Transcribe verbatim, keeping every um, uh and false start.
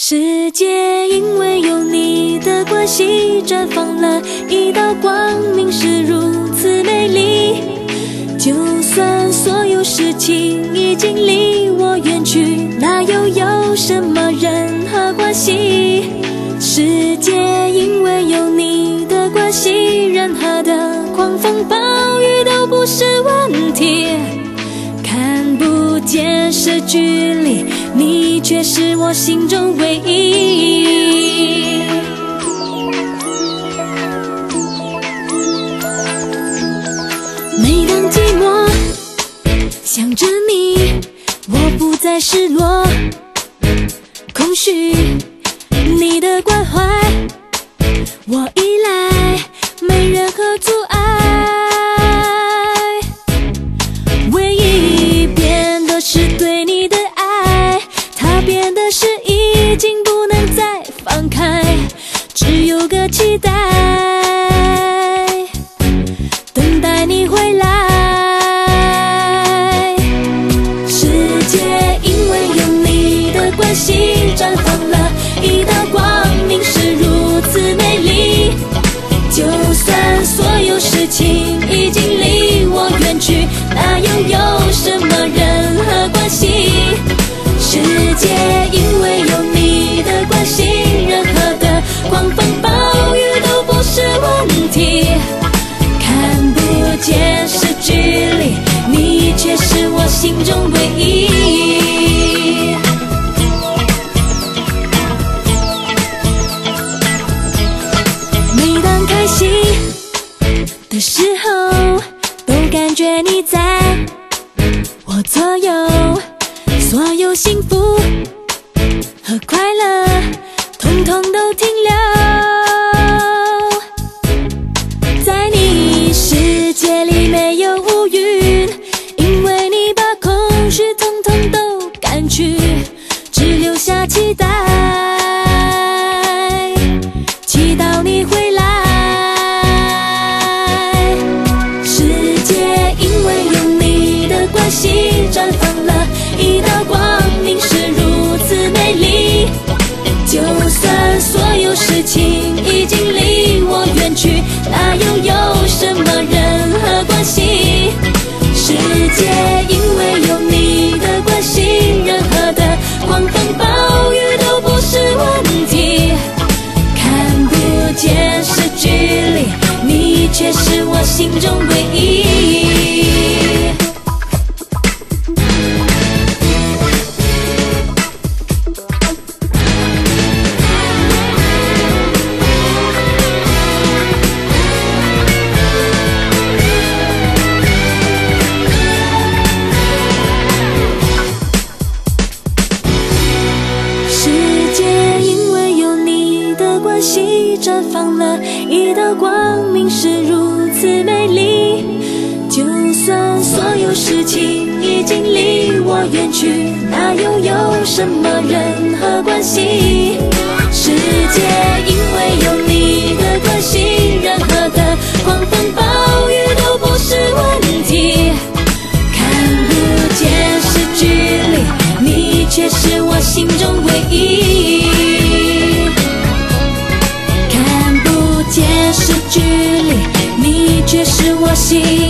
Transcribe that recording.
世界因为有你的关系绽放了一道光明，是如此美丽。就算所有事情已经离我远去，那又有什么任何关系？世界因为有你的关系，任何的狂风暴雨都不是问题。看不见是距离，你却是我心中唯一。每当寂寞想着你，我不再失落空虚，你的关怀我依赖，没任何阻碍。唯一变的是对你的爱，它变的是已经不能再放开，只有个期待，等待你回来。世界因为有你的关系绽放了一道光明，是如此美丽。就算所有事情已经离我远去，那又有什么任何关系？世界因为有你的关系，任何的狂风暴雨都不是问题。看不见是距离，你却是我心中唯一。每当开心的时候，都感觉你在我左右，所有幸福和快乐统统都停留在你世界里，没有乌云，因为你把空虚统统都赶去，只留下期待，祈祷你回来。世界因为有你的关系绽放了一道光明，是如此美丽。就算所有事情已经离我远去，那又有什么任何关系？世界因为有你的关系，任何的狂风暴雨都不是问题。看不见是距离，你却是我心中唯一。绽放了一道光明，是如此美丽。就算所有事情已经离我远去，那又有什么任何关系？世界因为有你的关系，任何的狂风暴雨都不是问题。看不见是距离，你却是我心中唯一。见是距离，你却是我心